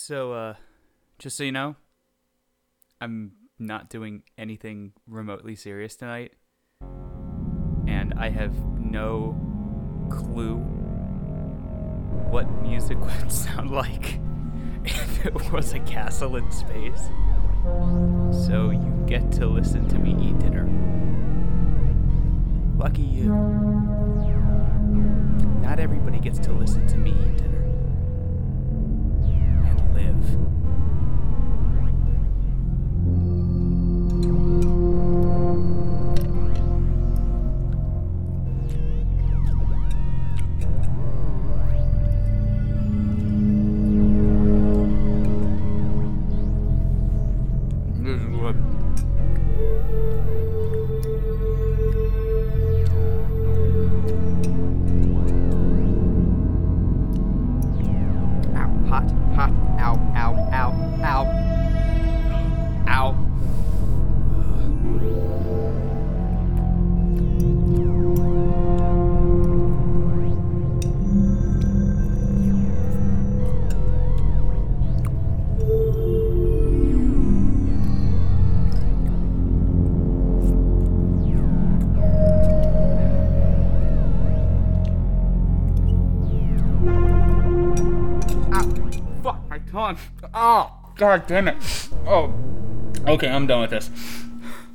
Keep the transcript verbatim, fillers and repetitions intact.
So, uh, just so you know, I'm not doing anything remotely serious tonight. And I have no clue what music would sound like if it was a castle in space. So you get to listen to me eat dinner. Lucky you. Not everybody gets to listen to me eat dinner. And live. This is what Ow, hot, hot, ow, ow, ow, ow. Ow. Fuck, my tongue. Oh, god damn it. Oh. Okay, I'm done with this.